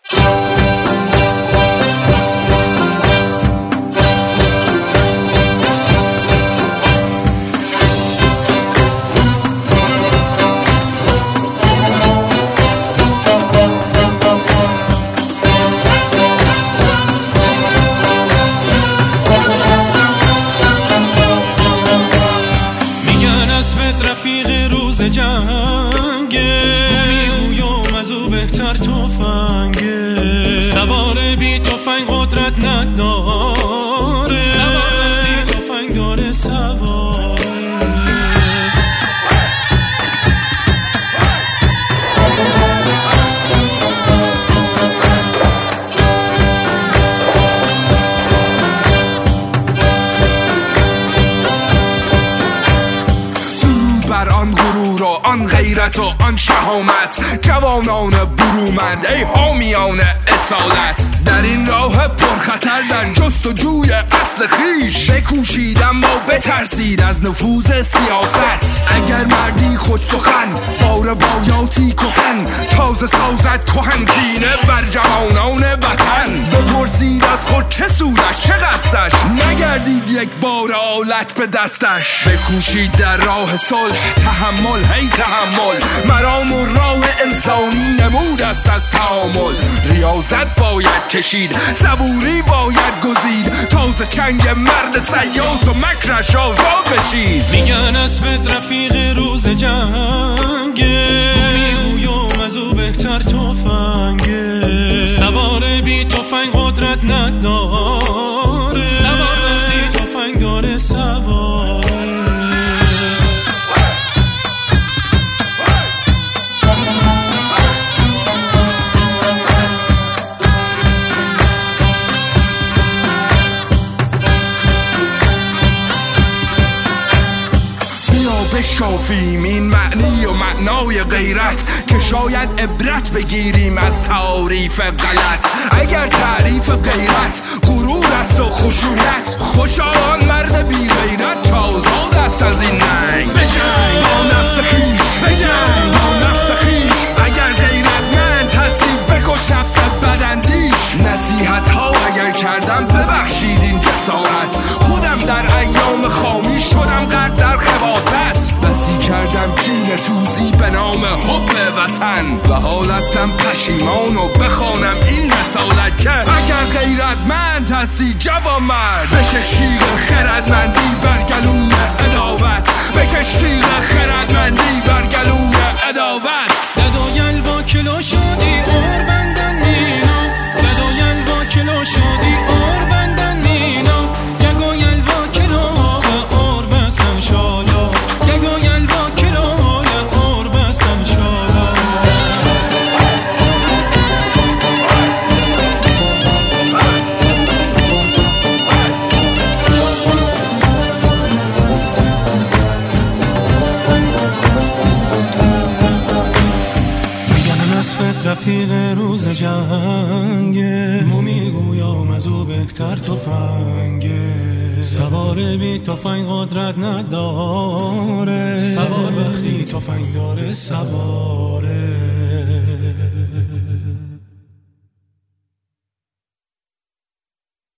رفیق روز جنگه، میگویم از او بهتر تفنگه، سوار بی تفنگ قدرت نداره، سوار وقتی تفنگ داره سواره. آن غرور و آن غیرت و آن شهامت، جوانان برومند ای حامیان اصالت، در این راه پرخطر در جستجوی اصل خیش، بکوشید اما بترسید از نفوذ سیاست. اگر مردی خوش سخن با روایاتی کهن، تازه سازد کهن کینه بر جوانان وطن. بپرسید از خود چه سودش چه قصدش، نگردید یک بار آلت به دستش. بکوشید در راه صلح تحمل هی تحمل، مرام و راه انسانی نمود است از تعامل. ریاضت باید کشید صبوری باید گزید، تازه چنگ مرد سیاس و مکرش آزاد بشید. میگن اسمت رفیق روز جنگه، میگویم از او بهتر تفنگه، سوار بی تفنگ قدرت نداره، سوار وقتی تفنگ داره سواره. بشکافیم این معنی و معنای غیرت، که شاید عبرت بگیریم از تعاریف غلط. اگر تعریف غیرت غرور است و خشونت، خوشا آن مرد بی غیرت که آزاد است از این ننگ. بجنگ با نفس خیش، بجنگ با نفس خیش، اگر غیرتمند هستی بکش نفست بداندیش. نصیحت ها اگر کردم ببخشید این جسارت، خودم در ایام خامی شدم غرق در خباثت. بسی کردم کینه توزی به نام حب وطن، و حال هستم پشیمان و بخوانم این رسالت که اگر غیرتمند هستی جوان مرد، بکش تیغ خردمندی بر گلوی عداوت، بکش تیغ خردمندی بر گلوی عداوت. ددایل با کلو شدی اور بندن نینا، ددایل با کلو شدی اور بندن نینا، گگایل با کلو اور بسن شالا، گگایل با کلو اور بسن شالا. رفیق روز جنگه، مو میگویم از او بهتر تفنگه، سوار بی تفنگ قدرت نداره، سوار وقتی تفنگ داره سواره.